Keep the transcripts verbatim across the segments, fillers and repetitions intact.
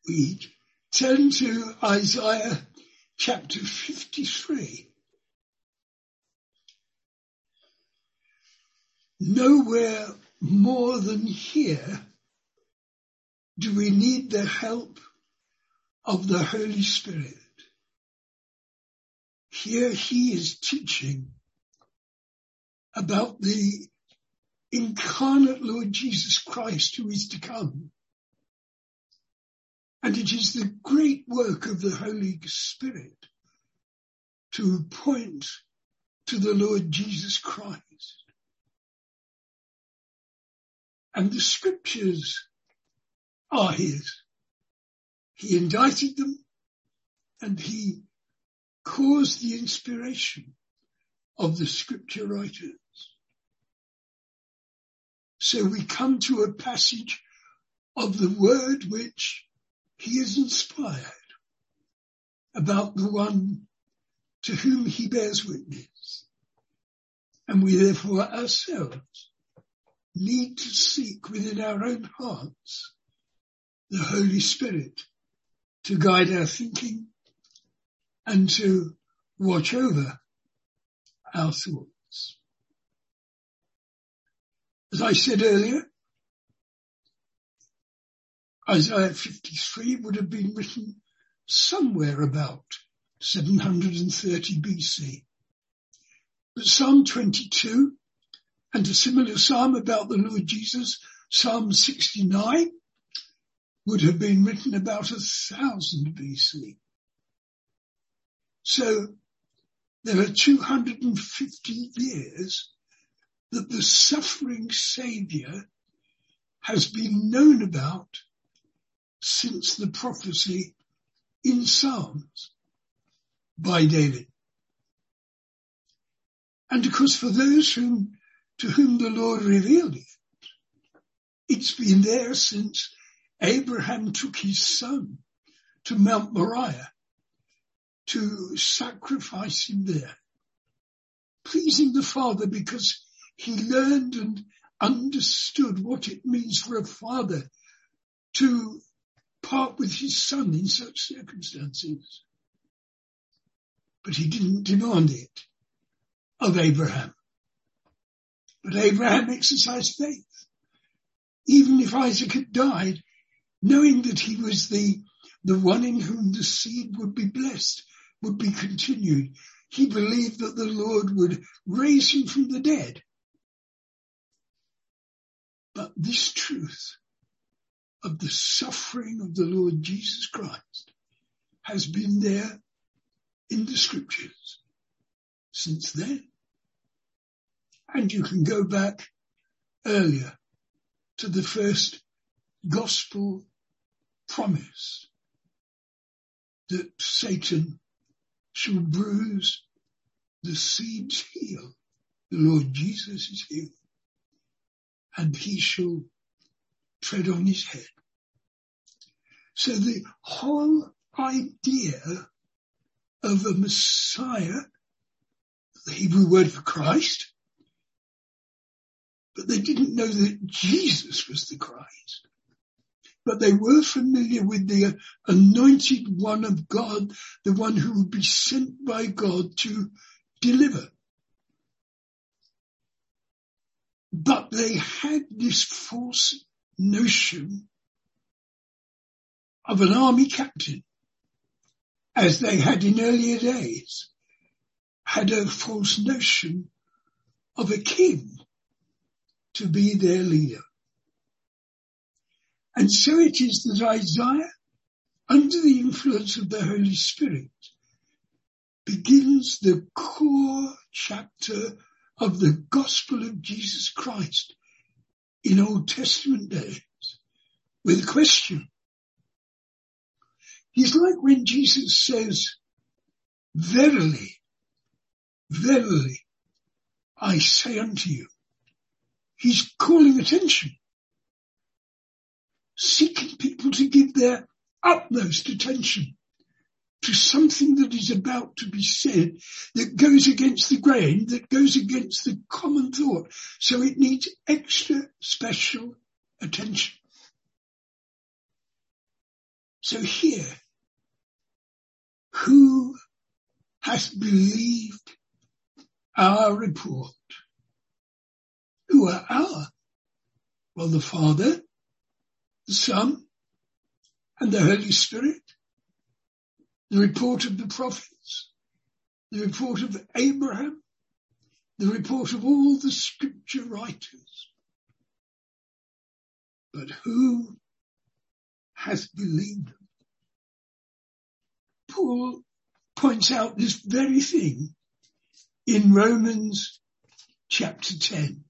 we turn to Isaiah chapter fifty-three. Nowhere more than here do we need the help of the Holy Spirit. Here he is teaching about the incarnate Lord Jesus Christ who is to come. And it is the great work of the Holy Spirit to point to the Lord Jesus Christ. And the scriptures are his. He indited them and he caused the inspiration of the scripture writers. So we come to a passage of the word which he has inspired about the one to whom he bears witness. And we therefore ourselves need to seek within our own hearts the Holy Spirit to guide our thinking and to watch over our thoughts. As I said earlier, Isaiah fifty-three would have been written somewhere about seven hundred thirty B C. But Psalm twenty-two and a similar psalm about the Lord Jesus, Psalm sixty-nine, would have been written about a thousand B C. So there are two hundred fifty years that the suffering Saviour has been known about since the prophecy in Psalms by David. And of course for those whom, to whom the Lord revealed it, it's been there since Abraham took his son to Mount Moriah to sacrifice him there, pleasing the Father because he learned and understood what it means for a father to part with his son in such circumstances. But he didn't demand it of Abraham. But Abraham exercised faith. Even if Isaac had died, knowing that he was the, the one in whom the seed would be blessed, would be continued, he believed that the Lord would raise him from the dead. But this truth of the suffering of the Lord Jesus Christ has been there in the scriptures since then. And you can go back earlier to the first gospel promise that Satan shall bruise the seed's heel. The Lord Jesus is heel, and he shall tread on his head. So the whole idea of a Messiah, the Hebrew word for Christ, but they didn't know that Jesus was the Christ. But they were familiar with the anointed one of God, the one who would be sent by God to deliver. But they had this false notion of an army captain, as they had in earlier days, had a false notion of a king to be their leader. And so it is that Isaiah, under the influence of the Holy Spirit, begins the core chapter of the gospel of Jesus Christ in Old Testament days with a question. It's like when Jesus says, verily, verily, I say unto you. He's calling attention, seeking people to give their utmost attention to something that is about to be said that goes against the grain, that goes against the common thought. So it needs extra special attention. So here, who has believed our report? Who are our? Well, the Father, the Son, and the Holy Spirit. The report of the prophets, the report of Abraham, the report of all the scripture writers. But who has believed them? Paul points out this very thing in Romans chapter ten.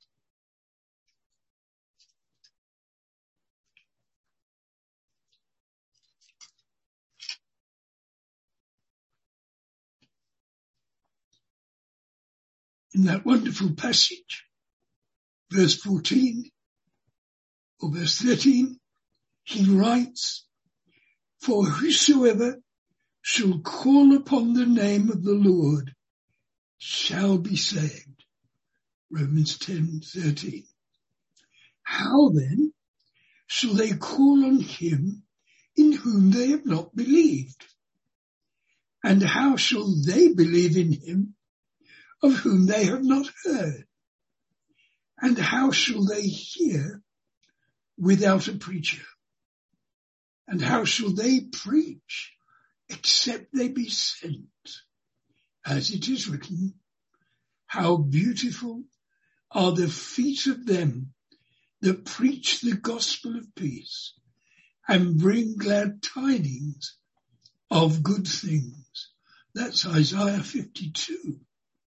In that wonderful passage, verse fourteen or verse thirteen, he writes, "For whosoever shall call upon the name of the Lord shall be saved." Romans ten thirteen. How then shall they call on him in whom they have not believed? And how shall they believe in him of whom they have not heard? And how shall they hear without a preacher? And how shall they preach except they be sent? As it is written, how beautiful are the feet of them that preach the gospel of peace and bring glad tidings of good things. That's Isaiah fifty-two.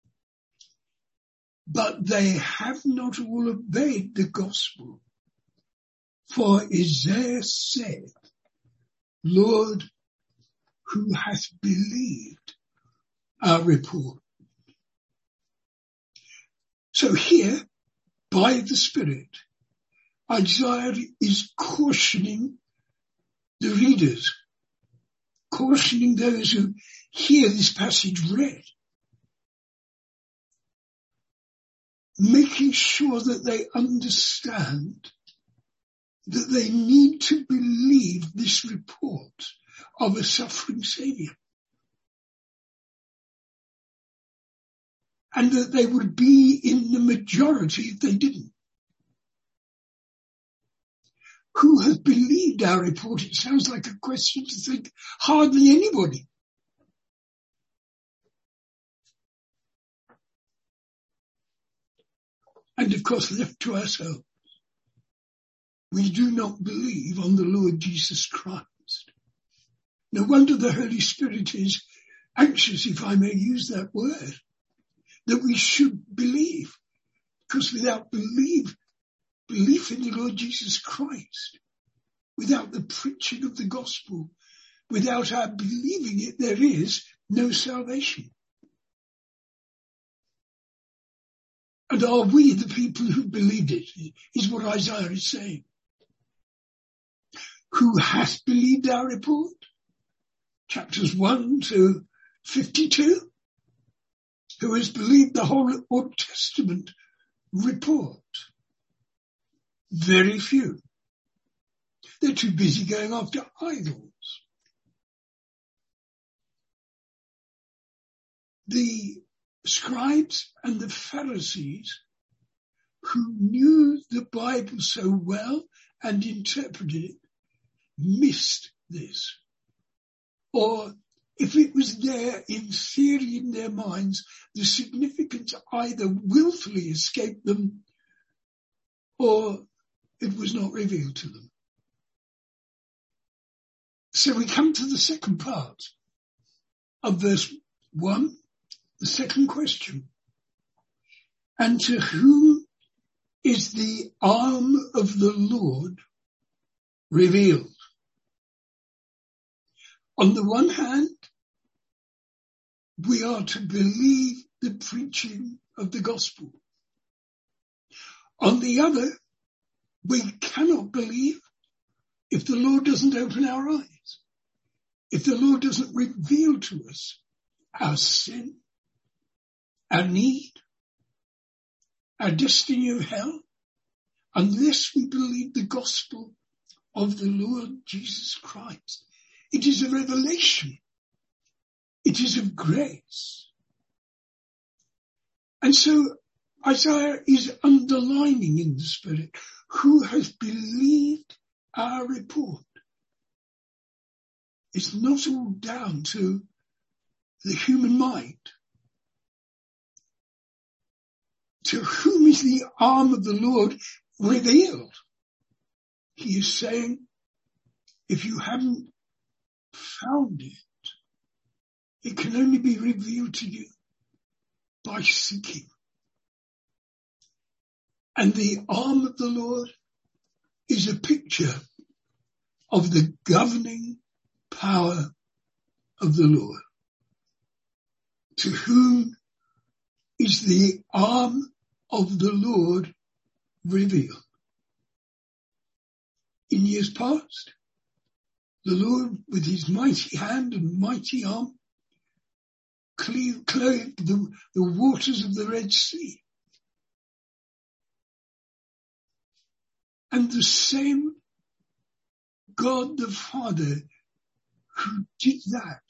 But they have not all obeyed the gospel. For Isaiah said, Lord, who hath believed our report? So here, by the Spirit, Isaiah is cautioning the readers, cautioning those who hear this passage read, making sure that they understand that they need to believe this report of a suffering Saviour. And that they would be in the majority if they didn't. Who has believed our report? It sounds like a question to think hardly anybody. And of course, left to ourselves, we do not believe on the Lord Jesus Christ. No wonder the Holy Spirit is anxious, if I may use that word, that we should believe. Because without belief, belief in the Lord Jesus Christ, without the preaching of the gospel, without our believing it, there is no salvation. And are we the people who believed it, is what Isaiah is saying. Who hath believed our report? Chapters one to fifty-two. Who has believed the whole Old Testament report? Very few. They're too busy going after idols. The scribes and the Pharisees, who knew the Bible so well and interpreted it, missed this. Or if it was there in theory in their minds, the significance either willfully escaped them or it was not revealed to them. So we come to the second part of verse one, the second question. And to whom is the arm of the Lord revealed? On the one hand, we are to believe the preaching of the gospel. On the other, we cannot believe if the Lord doesn't open our eyes, if the Lord doesn't reveal to us our sin, our need, our destiny of hell, unless we believe the gospel of the Lord Jesus Christ. It is a revelation. It is of grace. And so Isaiah is underlining in the Spirit, who has believed our report. It's not all down to the human mind. To whom is the arm of the Lord revealed? He is saying, if you haven't found it, it can only be revealed to you by seeking. And the arm of the Lord is a picture of the governing power of the Lord. To whom is the arm of the Lord revealed? In years past, the Lord, with his mighty hand and mighty arm, clove the, the waters of the Red Sea. And the same God the Father who did that,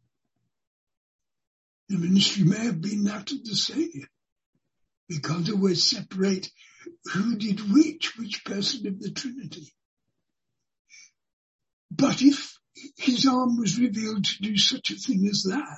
the ministry may have been that of the Saviour. We can't always separate who did which, which person of the Trinity. But if his arm was revealed to do such a thing as that,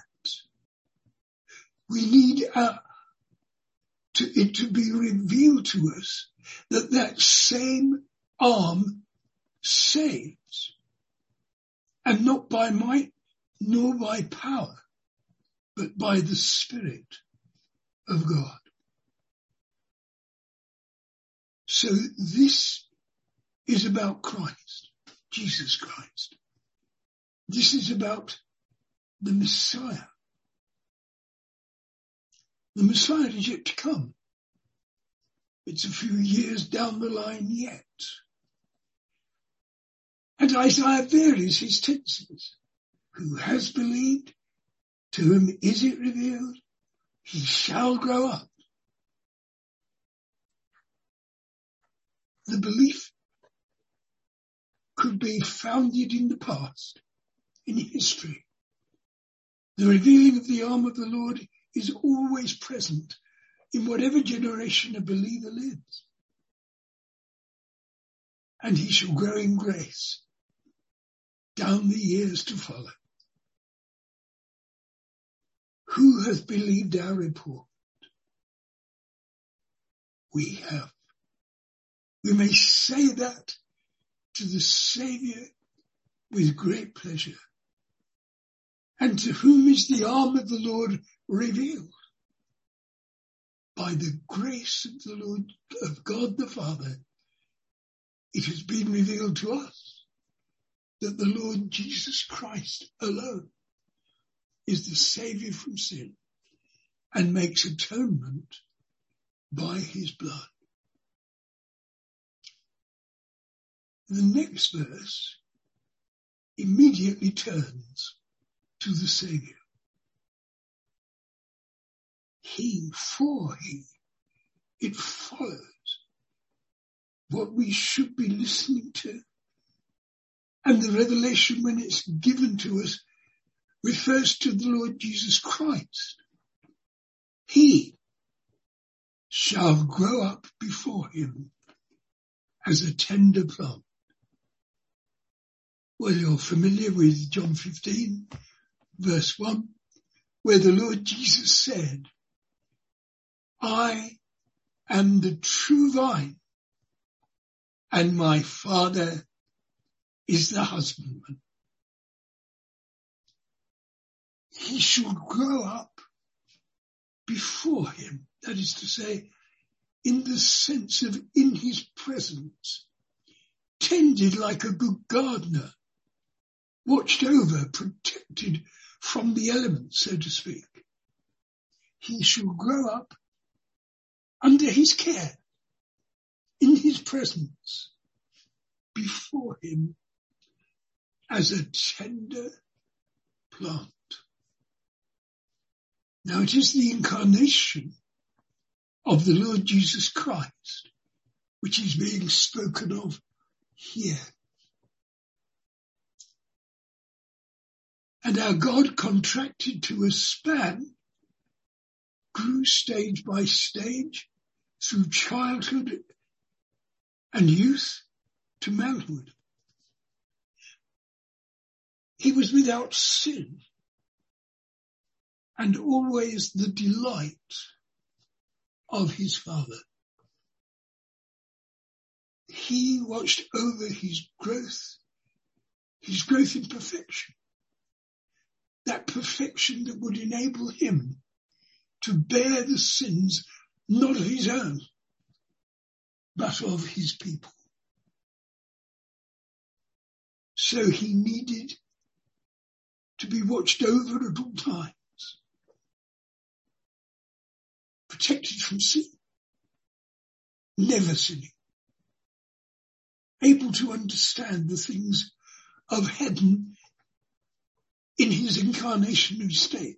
we need uh, to, it to be revealed to us that that same arm saves, and not by might nor by power, but by the Spirit of God. So this is about Christ, Jesus Christ. This is about the Messiah. The Messiah is yet to come. It's a few years down the line yet. And Isaiah varies his tenses. Who has believed? To whom is it revealed? He shall grow up. The belief could be founded in the past, in history. The revealing of the arm of the Lord is always present in whatever generation a believer lives. And he shall grow in grace down the years to follow. Who has believed our report? We have. We may say that to the Saviour with great pleasure. And to whom is the arm of the Lord revealed? By the grace of the Lord, of God the Father, it has been revealed to us that the Lord Jesus Christ alone is the Saviour from sin and makes atonement by his blood. The next verse immediately turns to the Saviour. He, for he, it follows what we should be listening to. And the revelation, when it's given to us, refers to the Lord Jesus Christ. He shall grow up before him as a tender plant. Well, you're familiar with John fifteen, verse one, where the Lord Jesus said, I am the true vine, and my Father is the husbandman. He shall grow up before him. That is to say, in the sense of in his presence, tended like a good gardener, watched over, protected from the elements, so to speak. He shall grow up under his care, in his presence, before him as a tender plant. Now it is the incarnation of the Lord Jesus Christ which is being spoken of here. And our God, contracted to a span, grew stage by stage through childhood and youth to manhood. He was without sin and always the delight of his Father. He watched over his growth, his growth in perfection, that perfection that would enable him to bear the sins not of his own, but of his people. So he needed to be watched over at all times, protected from sin, never sinning, able to understand the things of heaven in his incarnational state,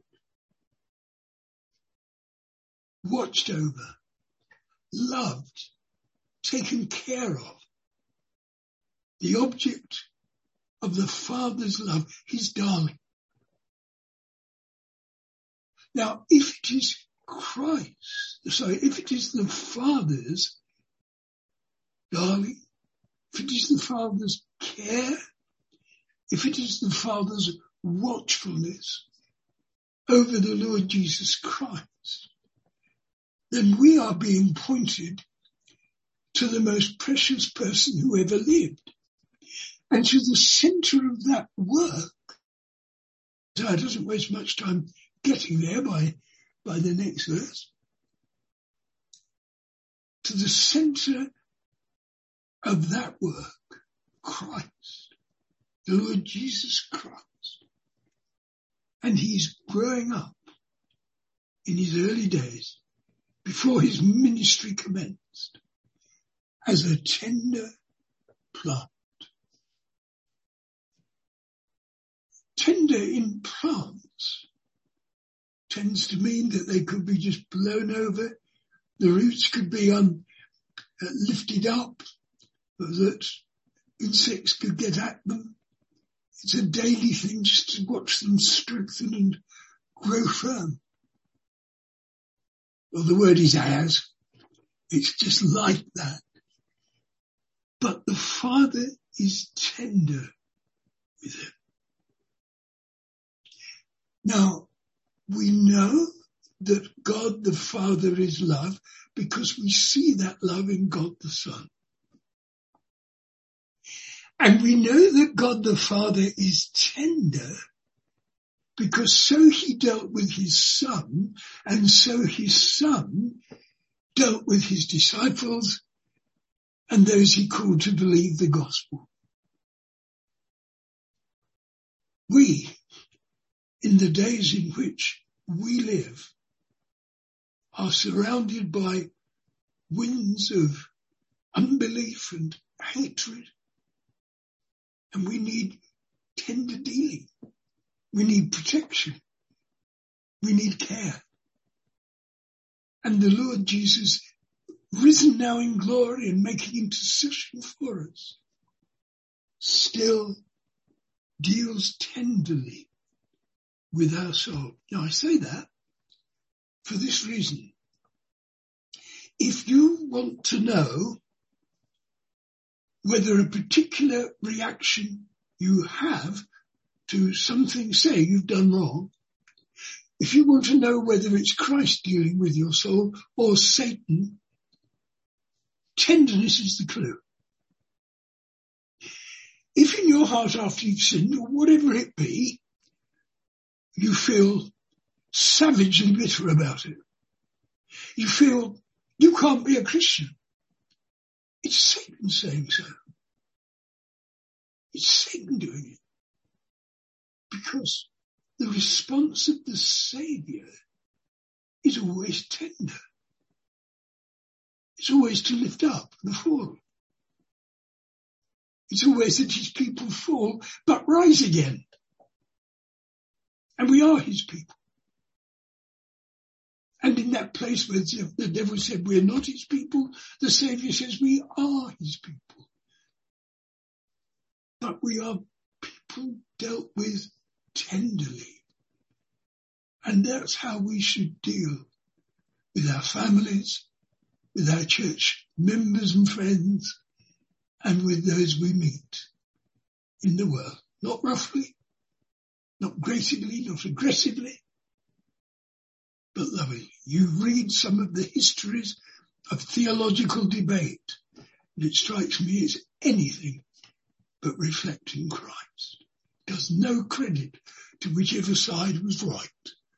watched over, loved, taken care of, the object of the Father's love, his darling. Now, if it is Christ, sorry, if it is the Father's darling, if it is the Father's care, if it is the Father's watchfulness over the Lord Jesus Christ, then we are being pointed to the most precious person who ever lived. And to the center of that work, so it doesn't waste much time getting there by, by the next verse, to the center of that work, Christ, the Lord Jesus Christ. And he's growing up in his early days, before his ministry commenced, as a tender plant. Tender in plants tends to mean that they could be just blown over. The roots could be um, uh, lifted up, that insects could get at them. It's a daily thing just to watch them strengthen and grow firm. Well, the word is as. It's just like that. But the Father is tender with it. Now, we know that God the Father is love because we see that love in God the Son. And we know that God the Father is tender because so he dealt with his Son, and so his Son dealt with his disciples and those he called to believe the gospel. We, in the days in which we live, are surrounded by winds of unbelief and hatred. And we need tender dealing. We need protection. We need care. And the Lord Jesus, risen now in glory and making intercession for us, still deals tenderly with our soul. Now I say that for this reason. If you want to know whether a particular reaction you have to something, say, you've done wrong, if you want to know whether it's Christ dealing with your soul or Satan, tenderness is the clue. If in your heart after you've sinned, or whatever it be, you feel savagely bitter about it, you feel you can't be a Christian, it's Satan saying so. It's Satan doing it. Because the response of the Saviour is always tender. It's always to lift up the fallen. It's always that his people fall, but rise again. And we are his people. And in that place where the devil said we're not his people, the Saviour says we are his people. But we are people dealt with tenderly. And that's how we should deal with our families, with our church members and friends, and with those we meet in the world. Not roughly, not gratingly, not aggressively, but lovingly. You read some of the histories of theological debate, and it strikes me as anything but reflecting Christ. Does no credit to whichever side was right.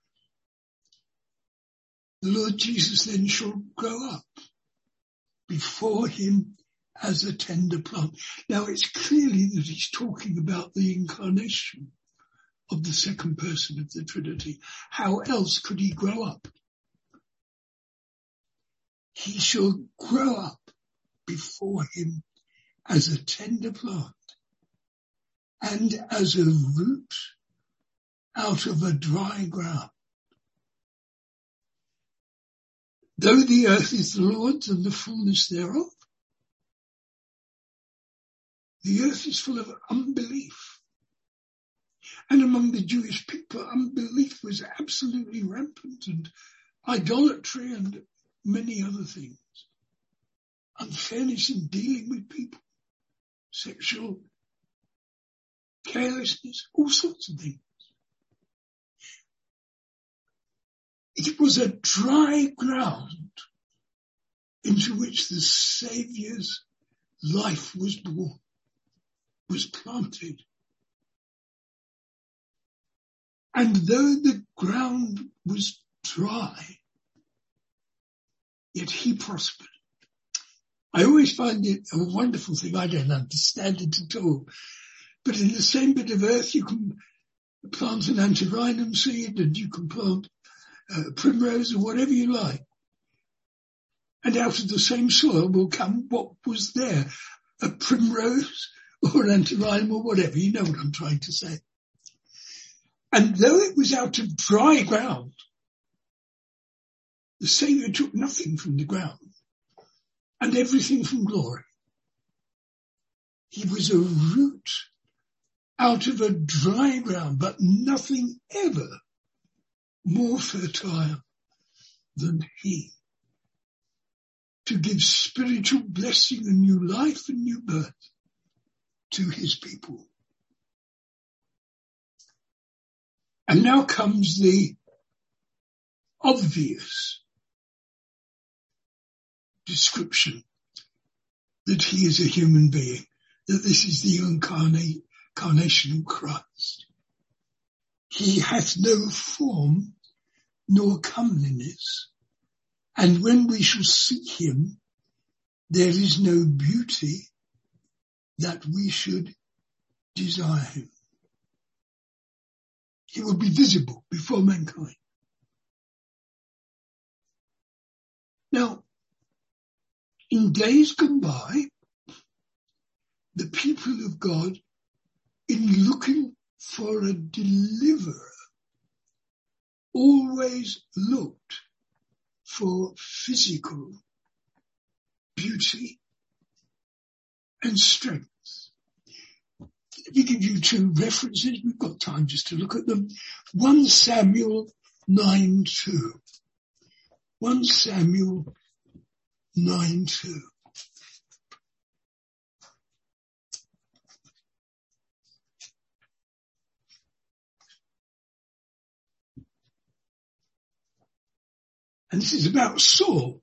The Lord Jesus then shall grow up before him as a tender plant. Now it's clearly that he's talking about the incarnation of the second person of the Trinity. How else could he grow up? He shall grow up before him as a tender plant and as a root out of a dry ground. Though the earth is the Lord's and the fullness thereof, the earth is full of unbelief. And among the Jewish people, unbelief was absolutely rampant, and idolatry and many other things. Unfairness in dealing with people, sexual carelessness, all sorts of things. It was a dry ground into which the Saviour's life was born, was planted. And though the ground was dry, yet he prospered. I always find it a wonderful thing. I don't understand it at all. But in the same bit of earth, you can plant an antirrhinum seed and you can plant uh, primrose or whatever you like. And out of the same soil will come what was there, a primrose or an antirrhinum or whatever. You know what I'm trying to say. And though it was out of dry ground, the Saviour took nothing from the ground and everything from glory. He was a root out of a dry ground, but nothing ever more fertile than he, to give spiritual blessing and new life and new birth to his people. And now comes the obvious description that he is a human being, that this is the incarnate, incarnation of Christ. He hath no form nor comeliness, and when we shall see him, there is no beauty that we should desire him. He will be visible before mankind. Now, in days gone by, the people of God, in looking for a deliverer, always looked for physical beauty and strength. Let me give you two references. We've got time just to look at them. First Samuel nine two. First Samuel nine two. And this is about Saul.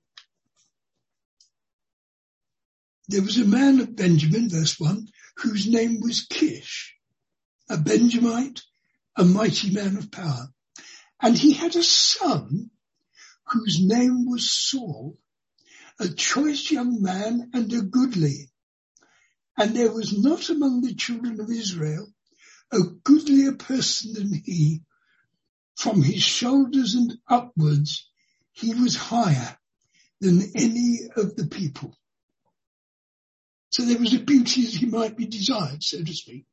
There was a man of Benjamin, verse one, whose name was Kish, a Benjamite, a mighty man of power. And he had a son whose name was Saul, a choice young man and a goodly. And there was not among the children of Israel a goodlier person than he. From his shoulders and upwards, he was higher than any of the people. So there was a beauty as he might be desired, so to speak.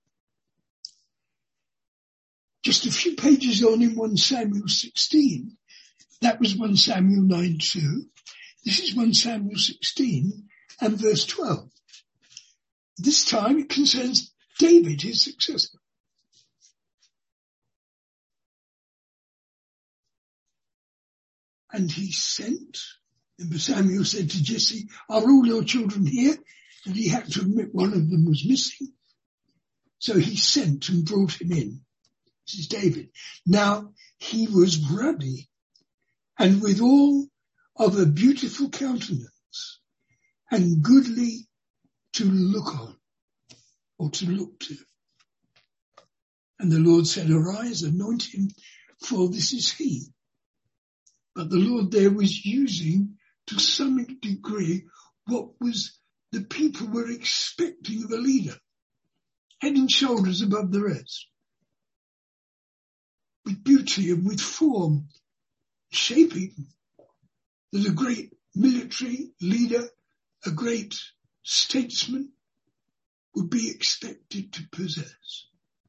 Just a few pages on in First Samuel sixteen, that was First Samuel nine two. This is First Samuel sixteen and verse twelve. This time it concerns David, his successor. And he sent, and Samuel said to Jesse, are all your children here? And he had to admit one of them was missing. So he sent and brought him in. This is David. Now he was ruddy and withal of a beautiful countenance and goodly to look on or to look to. And the Lord said, arise, anoint him, for this is he. But the Lord there was using to some degree what was the people were expecting of a leader, head and shoulders above the rest, with beauty and with form, shaping that a great military leader, a great statesman would be expected to possess.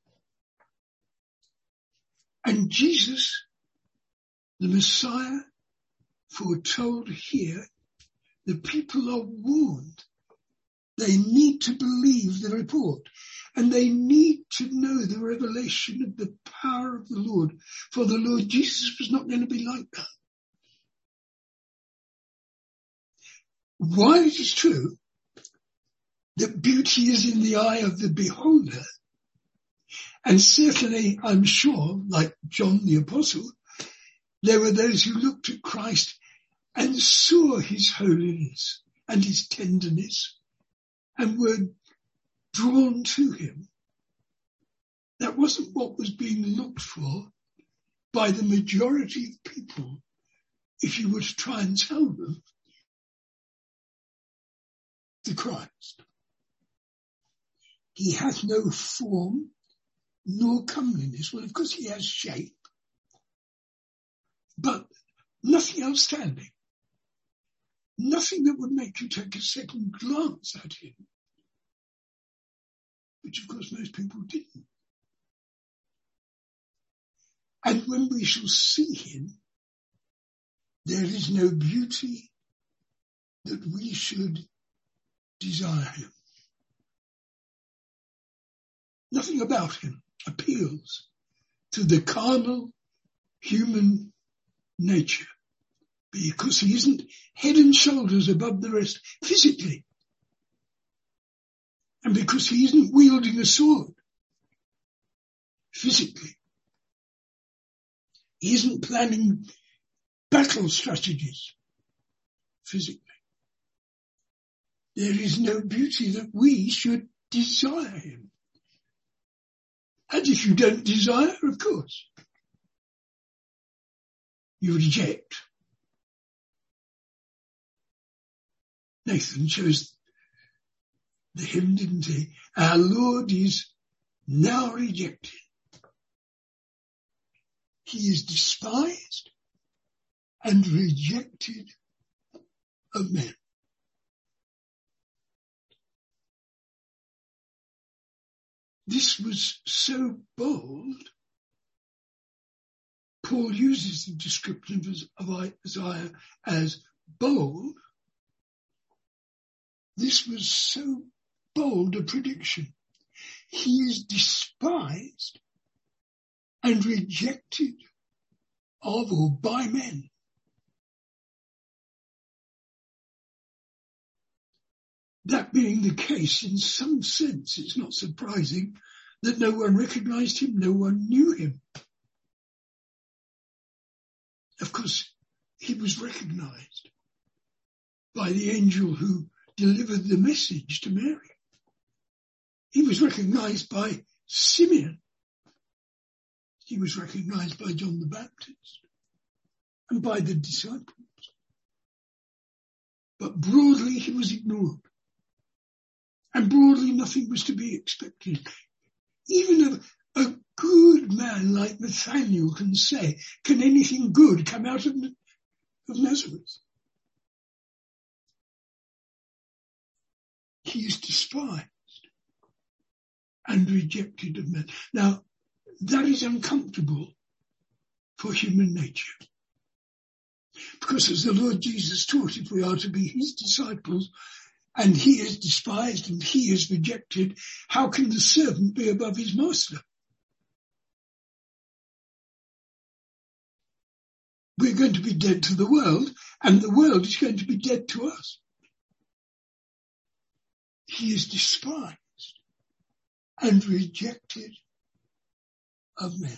And Jesus, the Messiah, foretold here, the people are warned. They need to believe the report, and they need to know the revelation of the power of the Lord, for the Lord Jesus was not going to be like that. While it is true that beauty is in the eye of the beholder, and certainly, I'm sure, like John the Apostle, there were those who looked at Christ and saw his holiness and his tenderness and were drawn to him. That wasn't what was being looked for by the majority of people if you were to try and tell them the Christ. He hath no form nor comeliness. Well, of course he has shape, but nothing outstanding. Nothing that would make you take a second glance at him, which of course most people didn't. And when we shall see him, there is no beauty that we should desire him. Nothing about him appeals to the carnal human nature, because he isn't head and shoulders above the rest physically, and because he isn't wielding a sword physically. He isn't planning battle strategies physically. There is no beauty that we should desire him. And if you don't desire, of course, you reject. Nathan chose the hymn, didn't he? Our Lord is now rejected. He is despised and rejected of men. This was so bold. Paul uses the description of Isaiah as bold. This was so bold a prediction. He is despised and rejected of or by men. That being the case, in some sense, it's not surprising that no one recognized him, no one knew him. Of course, he was recognized by the angel who delivered the message to Mary. He was recognized by Simeon. He was recognized by John the Baptist and by the disciples. But broadly, he was ignored. And broadly, nothing was to be expected. Even a, a good man like Nathaniel can say, can anything good come out of, of Nazareth? He is despised and rejected of men. Now, that is uncomfortable for human nature. Because as the Lord Jesus taught, if we are to be his disciples, and he is despised and he is rejected, how can the servant be above his master? we're going to be dead to the world, and the world is going to be dead to us. He is despised and rejected of men.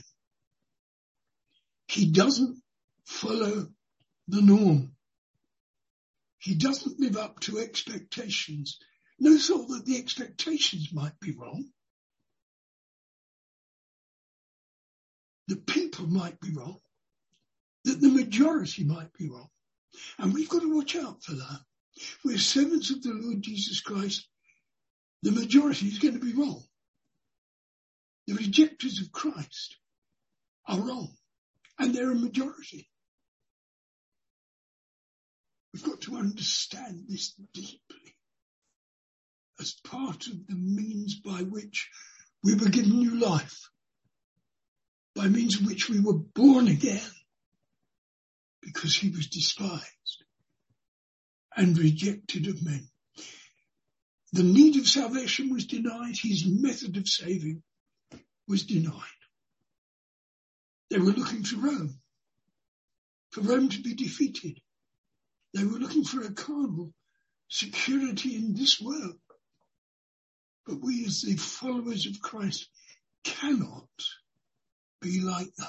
He doesn't follow the norm. He doesn't live up to expectations. No thought that the expectations might be wrong. The people might be wrong. That the majority might be wrong. And we've got to watch out for that. We're servants of the Lord Jesus Christ. The majority is going to be wrong. The rejectors of Christ are wrong. And they're a majority. We've got to understand this deeply as part of the means by which we were given new life, by means of which we were born again, because he was despised and rejected of men. The need of salvation was denied. His method of saving was denied. They were looking to Rome, for Rome to be defeated. They were looking for a carnal security in this world. But we as the followers of Christ cannot be like that.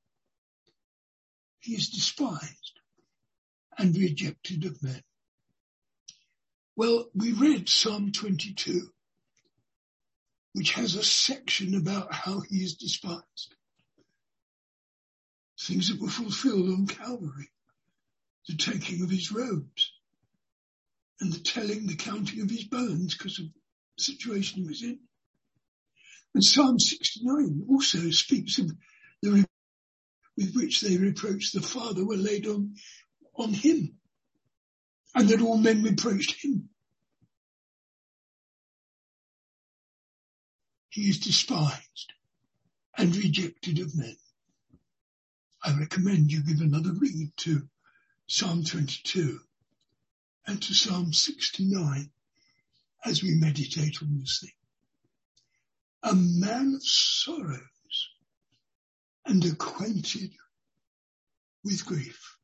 He is despised and rejected of men. Well, we read Psalm twenty-two, which has a section about how he is despised. Things that were fulfilled on Calvary. The taking of his robes and the telling, the counting of his bones because of the situation he was in. And Psalm sixty-nine also speaks of the re- with which they reproached the Father were laid on, on him, and that all men reproached him. He is despised and rejected of men. I recommend you give another read to Psalm twenty-two and to Psalm sixty-nine as we meditate on this thing. A man of sorrows and acquainted with grief.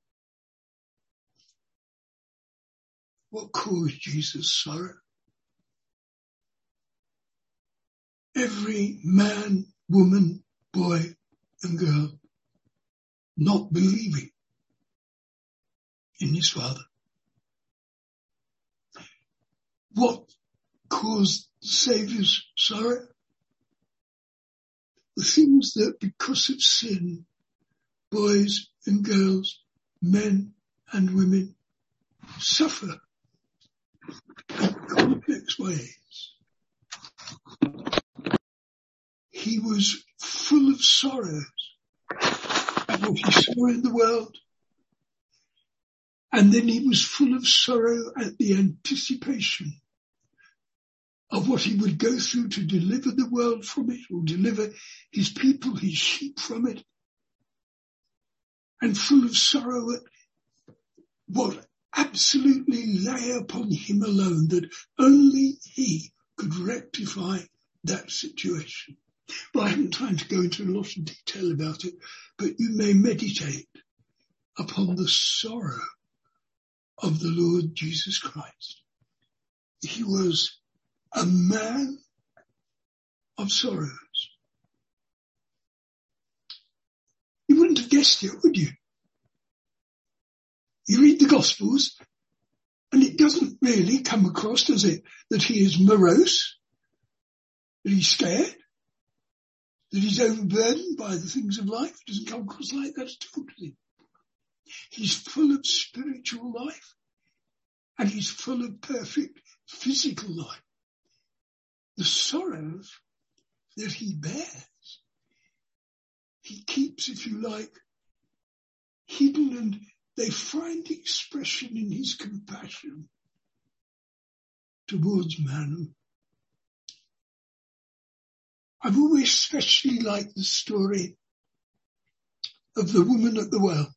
What caused Jesus sorrow? Every man, woman, boy and girl not believing in his Father. What caused the Saviour's sorrow? The things that because of sin, boys and girls, men and women suffer in complex ways. He was full of sorrows at what he saw in the world. And then he was full of sorrow at the anticipation of what he would go through to deliver the world from it, or deliver his people, his sheep from it. And full of sorrow at what absolutely lay upon him alone, that only he could rectify that situation. Well, I haven't time to go into a lot of detail about it, but you may meditate upon the sorrow of the Lord Jesus Christ. He was a man of sorrows. You wouldn't have guessed it, would you? You read the Gospels, and it doesn't really come across, does it, that he is morose, that he's scared, that he's overburdened by the things of life. It doesn't come across like that at all, does it? He's full of spiritual life, and he's full of perfect physical life. The sorrows that he bears, he keeps, if you like, hidden, and they find expression in his compassion towards man. I've always especially liked the story of the woman at the well.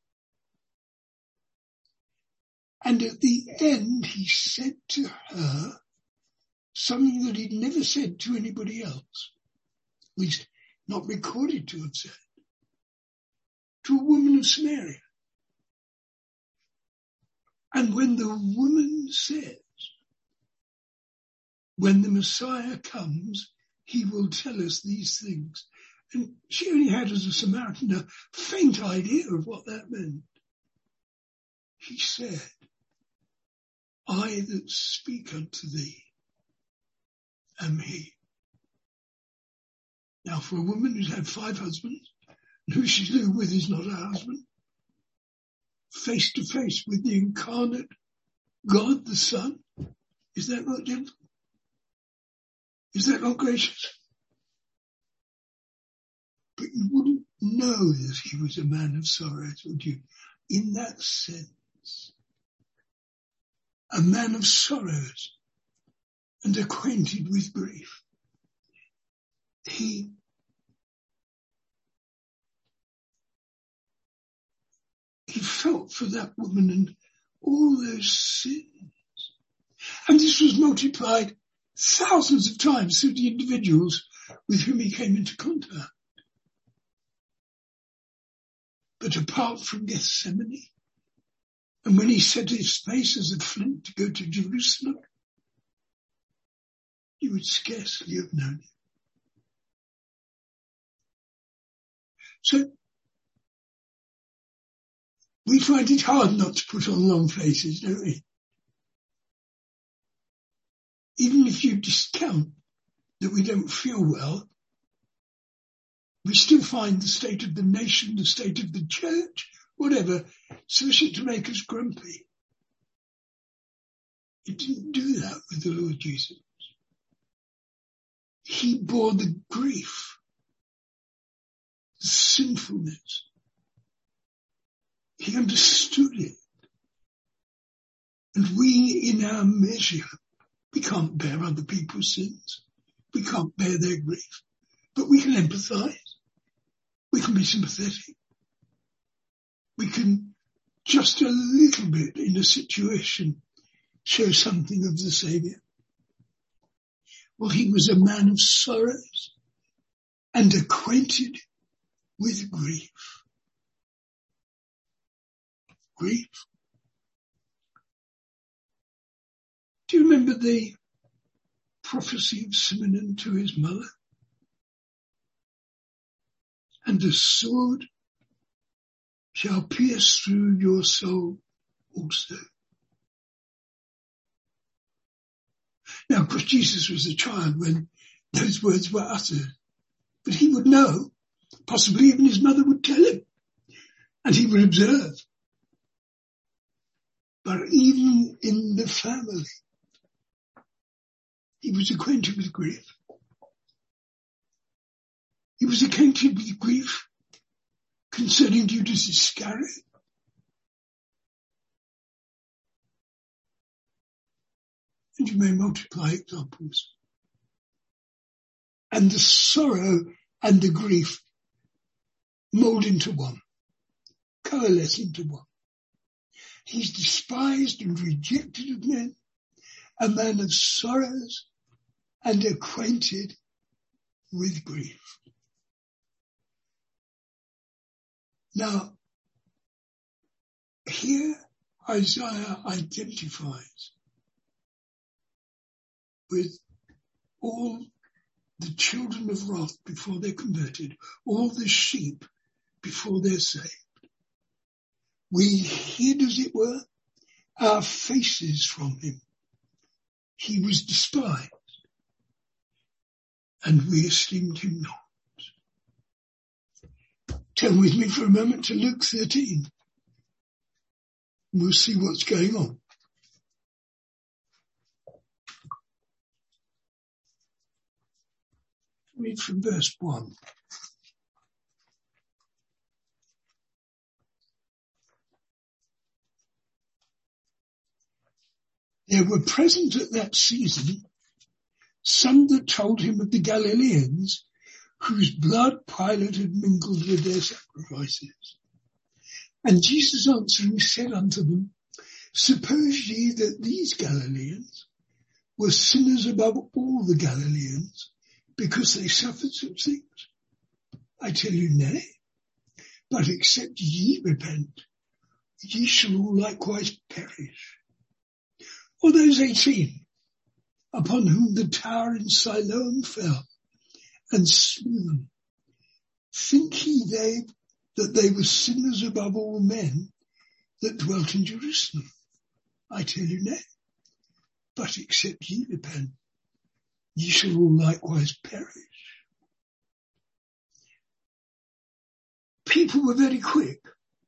And at the end, he said to her something that he'd never said to anybody else, at least not recorded to have said, to a woman of Samaria. And when the woman says, when the Messiah comes, he will tell us these things. And she only had, as a Samaritan, a faint idea of what that meant. He said, I that speak unto thee am he. Now, for a woman who's had five husbands, and who she's living with is not her husband, face to face with the incarnate God the Son, is that not gentle? Is that not gracious? But you wouldn't know that he was a man of sorrows, would you? In that sense, a man of sorrows and acquainted with grief. He He felt for that woman and all those sins. And this was multiplied thousands of times through the individuals with whom he came into contact. But apart from Gethsemane, and when he set his face as a flint to go to Jerusalem, you would scarcely have known him. So, we find it hard not to put on long faces, don't we? Even if you discount that we don't feel well, we still find the state of the nation, the state of the church, whatever, sufficient to make us grumpy. It didn't do that with the Lord Jesus. He bore the grief, the sinfulness. He understood it. And we, in our measure, we can't bear other people's sins. We can't bear their grief. But we can empathize. We can be sympathetic. We can, just a little bit in a situation, show something of the Saviour. Well, he was a man of sorrows and acquainted with grief. Grief. Do you remember the prophecy of Simeon to his mother? And the sword shall pierce through your soul also. Now, of course, Jesus was a child when those words were uttered, but he would know, possibly even his mother would tell him, and he would observe. But even in the family, he was acquainted with grief. He was acquainted with grief concerning Judas Iscariot. And you may multiply examples. And the sorrow and the grief mold into one, coalesce into one. He's despised and rejected of men, a man of sorrows and acquainted with grief. Now, here Isaiah identifies with all the children of wrath before they're converted, all the sheep before they're saved. We hid, as it were, our faces from him. He was despised, and we esteemed him not. Turn with me for a moment to Luke thirteen. We'll see what's going on. Read from verse one. There were present at that season some that told him of the Galileans, whose blood Pilate had mingled with their sacrifices. And Jesus answering said unto them, Suppose ye that these Galileans were sinners above all the Galileans, because they suffered such things? I tell you, nay. But except ye repent, ye shall all likewise perish. Or those eighteen, upon whom the tower in Siloam fell, and slew them. Think ye they that they were sinners above all men that dwelt in Jerusalem? I tell you nay. But except ye repent, ye shall all likewise perish. People were very quick.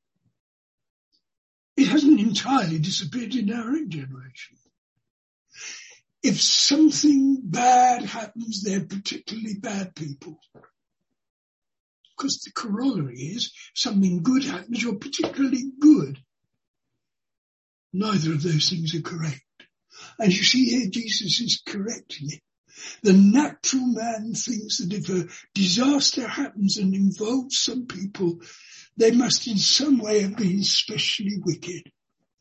It hasn't entirely disappeared in our own generation. If something bad happens, they're particularly bad people. Because the corollary is, something good happens, you're particularly good. Neither of those things are correct. And you see here, Jesus is correcting it. The natural man thinks that if a disaster happens and involves some people, they must in some way have been especially wicked.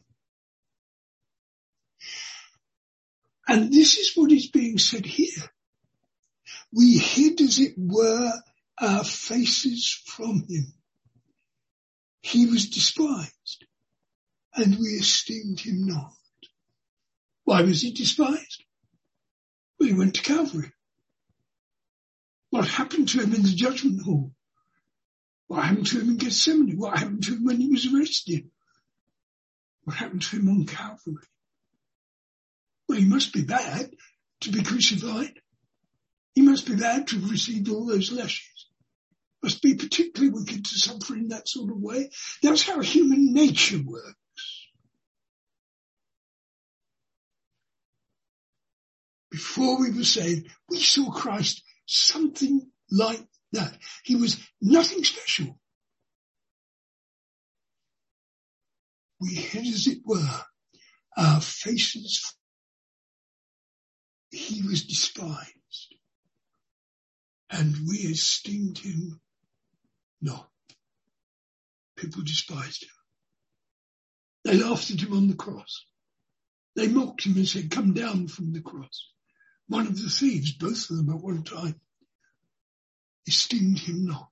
And this is what is being said here. We hid, as it were, our faces from him. He was despised, and we esteemed him not. Why was he despised? Well, he went to Calvary. What happened to him in the judgment hall? What happened to him in Gethsemane? What happened to him when he was arrested? What happened to him on Calvary? Well, he must be bad to be crucified. He must be bad to have received all those lashes. Must be particularly wicked to suffer in that sort of way. That's how human nature works. Before we were saved, we saw Christ something like that. He was nothing special. We hid, as it were, our faces. He was despised, and we esteemed him not. People despised him. They laughed at him on the cross. They mocked him and said, "Come down from the cross." One of the thieves, both of them at one time, esteemed him not.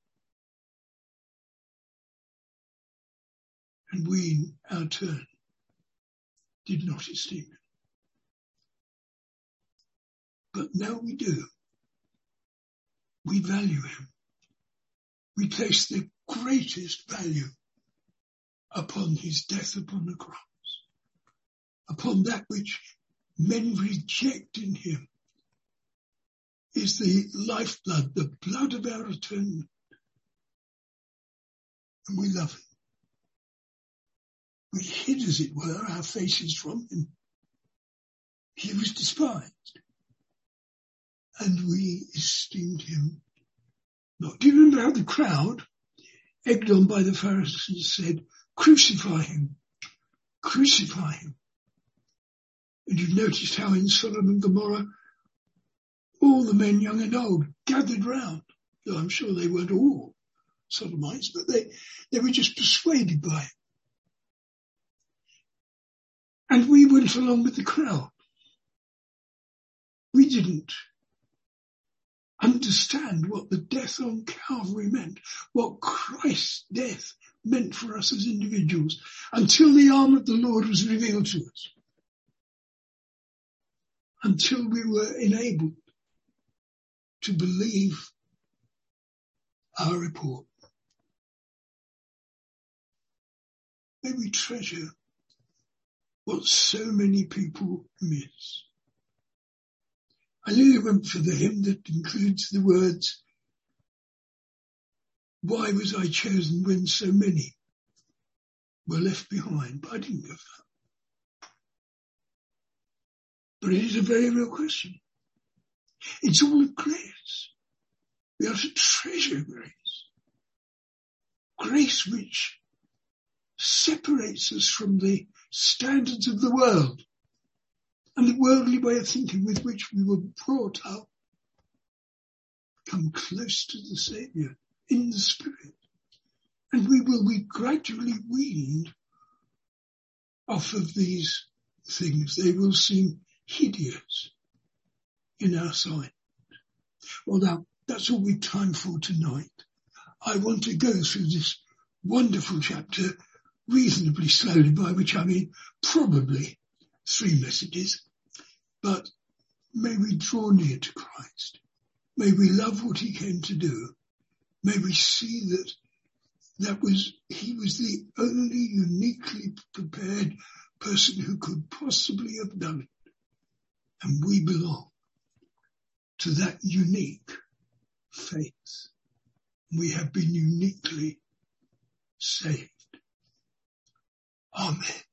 And we, in our turn, did not esteem him. But now we do. We value him. We place the greatest value upon his death upon the cross, upon that which men reject in him is the lifeblood, the blood of our atonement. And we love him. We hid, as it were, our faces from him. He was despised, and we esteemed him not. Do you remember how the crowd, egged on by the Pharisees, said, "Crucify him, crucify him"? And you've noticed how in Sodom and Gomorrah, all the men, young and old, gathered round. Though I'm sure they weren't all Sodomites, but they, they were just persuaded by it. And we went along with the crowd. We didn't understand what the death on Calvary meant, what Christ's death meant for us as individuals, until the arm of the Lord was revealed to us. Until we were enabled to believe our report. May we treasure what so many people miss. I nearly went for the hymn that includes the words, "Why was I chosen when so many were left behind?" But I didn't go for that. But it is a very real question. It's all of grace. We are to treasure grace. Grace which separates us from the standards of the world and the worldly way of thinking with which we were brought up. Come close to the Saviour in the Spirit, and we will be gradually weaned off of these things. They will seem hideous in our sight. Well, now, that's all we've time for tonight. I want to go through this wonderful chapter reasonably slowly, by which I mean probably three messages, but may we draw near to Christ. May we love what he came to do. May we see that that was, he was the only uniquely prepared person who could possibly have done it. And we belong to that unique faith. We have been uniquely saved. Amen.